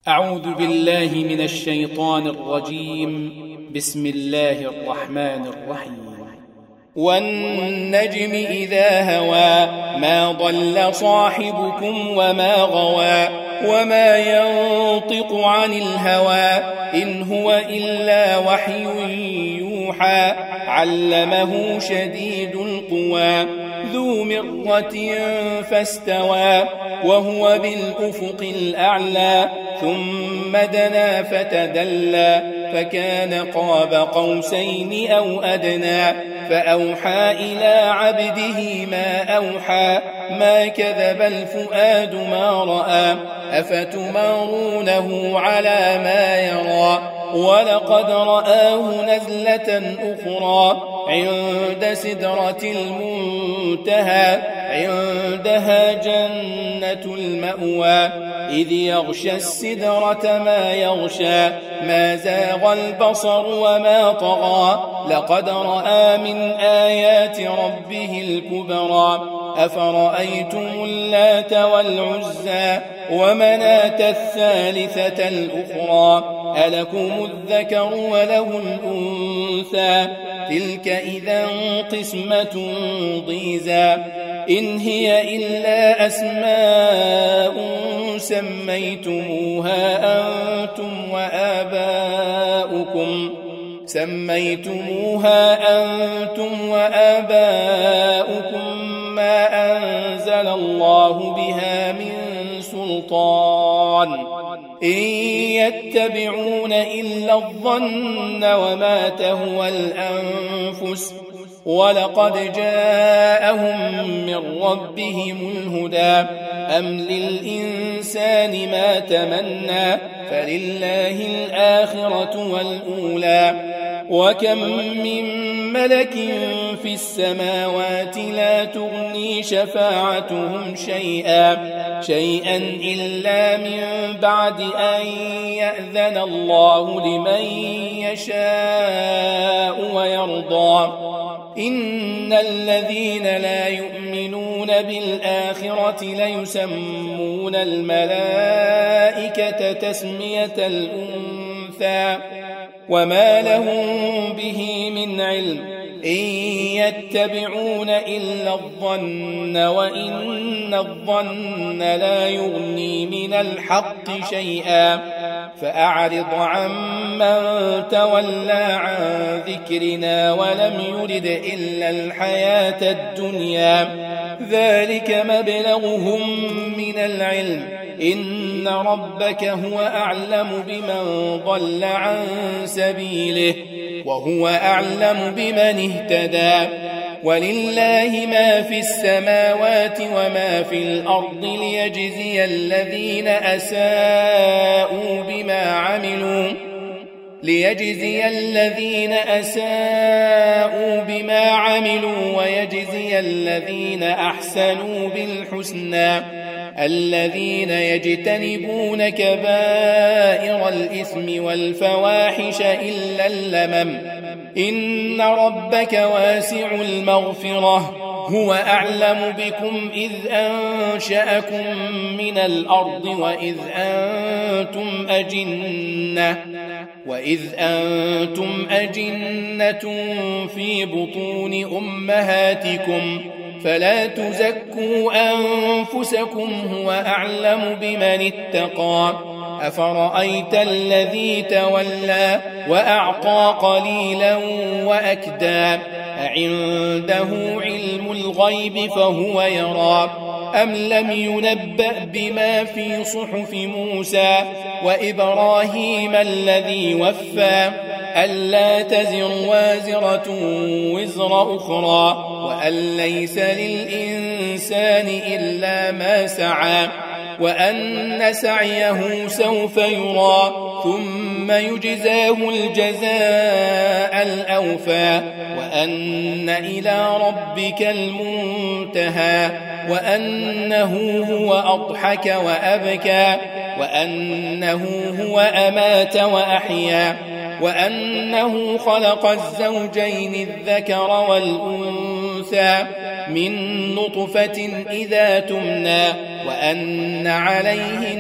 أعوذ بالله من الشيطان الرجيم. بسم الله الرحمن الرحيم. والنجم إذا هوى ما ضل صاحبكم وما غوى وما ينطق عن الهوى إن هو إلا وحي يوحى علمه شديد القوى ذو مرة فاستوى وهو بالأفق الأعلى ثم دنا فتدلى فكان قاب قوسين أو أدنى فأوحى إلى عبده ما أوحى ما كذب الفؤاد ما رأى أفتمارونه على ما يرى ولقد رآه نزلة أخرى عند سدرة المنتهى عندها جنة المأوى إذ يغشى السدرة ما يغشى ما زاغ البصر وما طغى لقد رأى من آيات ربه الكبرى أفرأيتم اللات والعزى ومناة الثالثة الأخرى ألكم الذكر وله الأنثى تلك إذا قسمة ضيزى إن هي إلا أسماء سميتموها أنتم وآباؤكم ما أنزل الله بها من سلطان إن يتبعون إلا الظن وما تهوى الأنفس ولقد جاءهم من ربهم الهدى أم للإنسان ما تمنى فلله الآخرة والأولى وكم من ملك في السماوات لا تغني شفاعتهم شيئا إلا من بعد أن يأذن الله لمن يشاء ويرضى إن الذين لا يؤمنون بالآخرة ليسمون الملائكة تسمية الأنثى وما لهم به من علم إن يتبعون إلا الظن وإن الظن لا يغني من الحق شيئا فأعرض عمن تولى عن ذكرنا ولم يرد إلا الحياة الدنيا ذلك مبلغهم من العلم إن ربك هو أعلم بمن ضل عن سبيله وهو أعلم بمن اهتدى ولله ما في السماوات وما في الأرض ليجزي الذين أساءوا بما عملوا ويجزي الذين أحسنوا بالحسنى الذين يجتنبون كبائر الإثم والفواحش إلا اللمم إن ربك واسع المغفرة هو أعلم بكم إذ أنشأكم من الأرض وإذ أنتم أجنة في بطون أمهاتكم فلا تزكوا أنفسكم هو أعلم بمن اتقى أفرأيت الذي تولى وأعطى قليلا وأكدى أعنده علم الغيب فهو يرى أم لم ينبأ بما في صحف موسى وإبراهيم الذي وفى ألا تزر وازرة وزر أخرى وأن ليس للإنسان إلا ما سعى وأن سعيه سوف يرى ثم يجزاه الجزاء الأوفى وأن إلى ربك المنتهى وأنه هو أضحك وأبكى وأنه هو أمات وأحيا وأنه خلق الزوجين الذكر والأنثى من نطفة إذا تمنى وأن عليه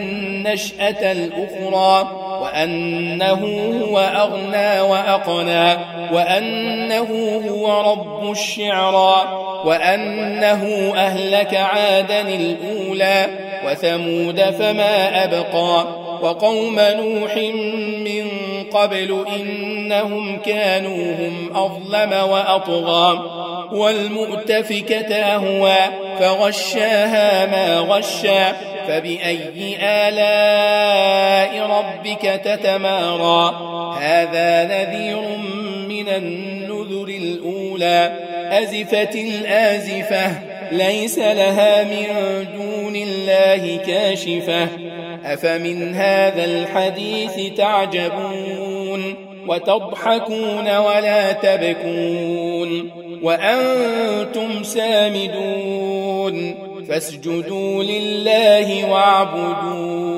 النشأة الأخرى وأنه هو أغنى وأقنى وأنه هو رب الشعرى وأنه أهلك عادا الأولى وثمود فما أبقى وقوم نوح من قبل إنهم كانوا هم أظلم وأطغى والمؤتفكة أهوى فغشاها ما غشى فبأي آلاء ربك تتمارى هذا نذير من النذر الأولى أزفت الآزفة ليس لها من دون الله كاشفة أفمن هذا الحديث تعجبون وتضحكون ولا تبكون وأنتم سامدون فاسجدوا لله واعبدون